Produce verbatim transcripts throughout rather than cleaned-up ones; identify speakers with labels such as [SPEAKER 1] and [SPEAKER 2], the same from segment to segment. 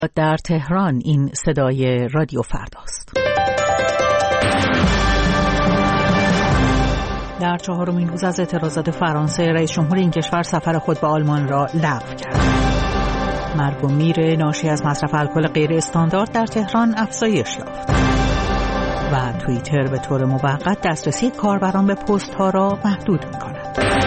[SPEAKER 1] در تهران این صدای رادیو فرداست. در چهارمین روز از اعتراضات فرانسه، رئیس جمهور این کشور سفر خود به آلمان را لغو کرد. مرگ و میر ناشی از مصرف الکل غیر استاندارد در تهران افزایش یافت و توییتر به طور موقت دسترسی کاربران به پست ها را محدود می‌کند.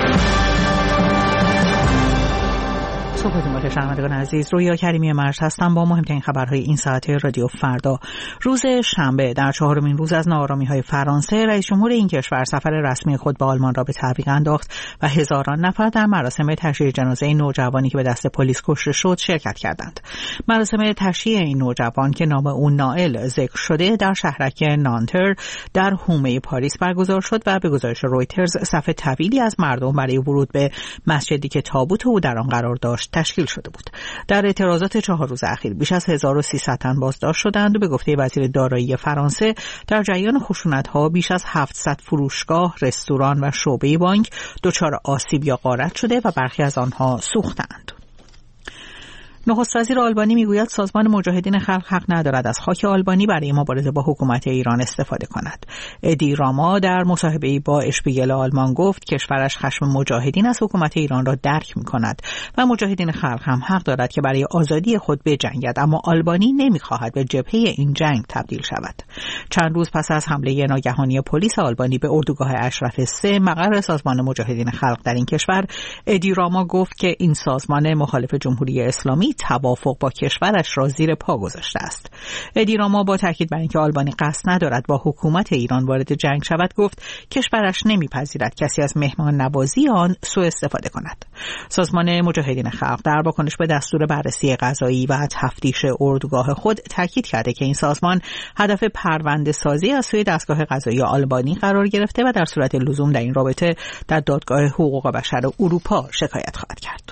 [SPEAKER 1] صبحتون بخیر شنوندگان عزیز، رویا کریمی مرز هستم با مهمترین خبرهای این ساعت رادیو فردا. روز شنبه در چهارمین روز از ناآرامی‌های فرانسه، رئیس جمهور این کشور سفر رسمی خود به آلمان را به تعویق انداخت و هزاران نفر در مراسم تشییع جنازه نوجوانی که به دست پلیس کشته شد شرکت کردند. مراسم تشییع این نوجوان که نام او نائل ذکر شده در شهرک نانتر در حومه پاریس برگزار شد و به گزارش رویترز صف طویلی از مردم برای ورود به مسجدی که تابوت او در آن قرار داشت تشکیل شده بود. در اعتراضات چهار روز اخیر بیش از هزار و سیصد تن بازداشت شدند و به گفته وزیر دارایی فرانسه در جریان خشونت‌ها بیش از هفتصد فروشگاه، رستوران و شعبه بانک دچار آسیب یا غارت شده و برخی از آنها سوختند. نخست وزیر آلبانی میگوید سازمان مجاهدین خلق حق ندارد از خاک آلبانی برای مبارزه با حکومت ایران استفاده کند. ادی راما در مصاحبه‌ای با اشپیگل آلمان گفت کشورش خشم مجاهدین از حکومت ایران را درک می‌کند و مجاهدین خلق هم حق دارد که برای آزادی خود بجنگد، اما آلبانی نمی‌خواهد به جبهه این جنگ تبدیل شود. چند روز پس از حمله ناگهانی پلیس آلبانی به اردوگاه اشرف سه مقر سازمان مجاهدین خلق در این کشور، ادی راما گفت که این سازمان مخالف جمهوری اسلامی توافق با کشورش را زیر پا گذاشته است. ادی راما با تاکید بر اینکه آلبانی قصد ندارد با حکومت ایران وارد جنگ شود گفت کشورش نمیپذیرد کسی از مهمان نوازی آن سوء استفاده کند. سازمان مجاهدین خلق در واکنش به دستور بررسی قضایی و تفتیش اردوگاه خود تاکید کرده که این سازمان هدف پرونده سازی از سوی دستگاه قضایی آلبانی قرار گرفته و در صورت لزوم در این رابطه در دادگاه حقوق بشر اروپا شکایت خواهد کرد.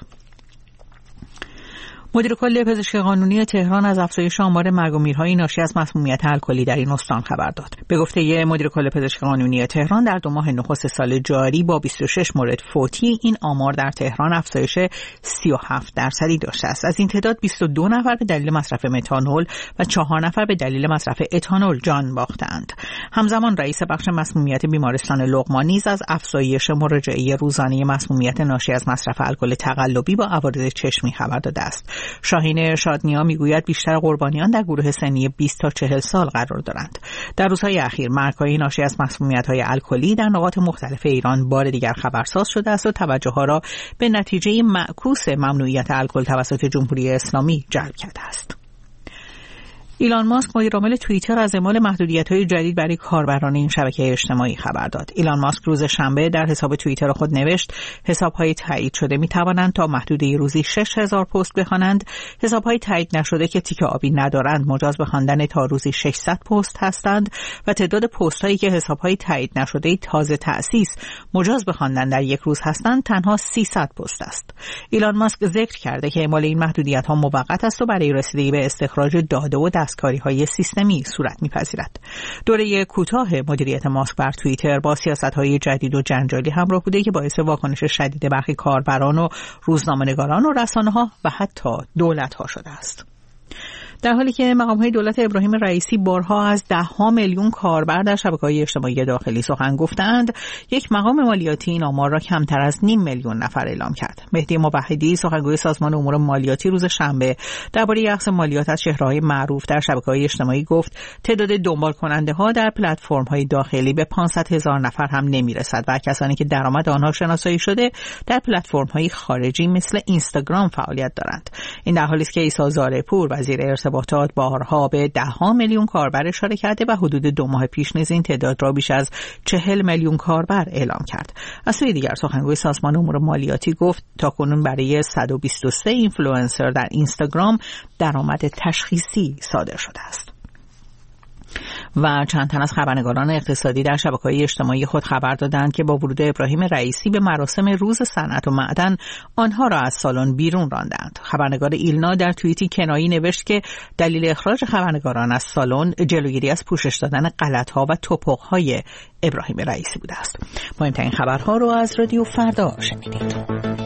[SPEAKER 1] مدیر کل پزشکی قانونی تهران از افزایش آمار مرگ و میرهای ناشی از مسمومیت الکلی در این استان خبر داد. به گفته مدیر کل پزشکی قانونی تهران در دو ماه نخست سال جاری با بیست و شش مورد فوتی این آمار در تهران افزایش سی و هفت درصدی داشته است. از این تعداد بیست و دو نفر به دلیل مصرف متانول و چهار نفر به دلیل مصرف اتانول جان باختند. همزمان رئیس بخش مسمومیت بیمارستان لقمان نیز از افزایش مراجعه روزانه مسمومیت ناشی از مصرف الکل تقلبی با عوارض چشمی خبر داده است. شاهین شادنیا میگوید بیشتر قربانیان در گروه سنی بیست تا چهل سال قرار دارند. در روزهای اخیر مرگ‌های ناشی از مسمومیت‌های الکلی در نقاط مختلف ایران بار دیگر خبرساز شده است و توجه را به نتیجه معکوس ممنوعیت الکل توسط جمهوری اسلامی جلب کرده است. ایلان ماسک مدیر عامل توییتر از اعمال محدودیت‌های جدید برای کاربران این شبکه اجتماعی خبر داد. ایلان ماسک روز شنبه در حساب توییتر خود نوشت حساب‌های تایید شده می‌توانند تا محدوده روزی شش هزار پست بخوانند. حساب‌های تایید نشده که تیک آبی ندارند مجاز به خواندن تا روزی ششصد پست هستند و تعداد پست‌هایی که حساب‌های تایید نشده تازه تأسیس مجاز به خواندن در یک روز هستند تنها سیصد پست است. ایلان ماسک ذکر کرده که اعمال این محدودیت‌ها موقت است و برای رسیدگی به استخراج داده و دستکاری‌های سیستمی صورت می‌پذیرد. دوره کوتاه مدیریت ماسک بر توییتر با سیاست‌های جدید و جنجالی همراه بوده که باعث واکنش شدید برخی کاربران و روزنامه‌نگاران و رسانه‌ها و حتی دولت‌ها شده است. در حالی که مقام‌های دولت ابراهیم رئیسی بارها از ده ها میلیون کاربر در شبکه‌های اجتماعی داخلی سخن گفتند، یک مقام مالیاتی این آمار را کمتر از نیم میلیون نفر اعلام کرد. مهدی موحدی سخنگوی سازمان امور مالیاتی روز شنبه درباره اخذ مالیات از چهره‌های معروف در شبکه‌های اجتماعی گفت تعداد دنبال کننده‌ها در پلتفرم‌های داخلی به پانصد هزار نفر هم نمی‌رسد و کسانی که درآمد آنها شناسایی شده در پلتفرم‌های خارجی مثل اینستاگرام فعالیت دارند. این در حالی است که عیسی زارعپور وزیر ارتباطات بارها به ده ها میلیون کاربر اشاره کرده و حدود دو ماه پیش نیز این تعداد را بیش از چهل میلیون کاربر اعلام کرد. از سوی دیگر سخنگوی سازمان امور مالیاتی گفت تاکنون برای صد و بیست و سه اینفلوئنسر در اینستاگرام درآمد تشخیصی صادر شده است. و چند تن از خبرنگاران اقتصادی در شبکه‌های اجتماعی خود خبر دادند که با ورود ابراهیم رئیسی به مراسم روز صنعت و معدن آنها را از سالن بیرون راندند. خبرنگار ایلنا در توییتی کنایه‌ای نوشت که دلیل اخراج خبرنگاران از سالن جلوگیری از پوشش دادن غلط‌ها و توپق‌های ابراهیم رئیسی بوده است. مهمترین خبرها رو از رادیو فردا شنیدید.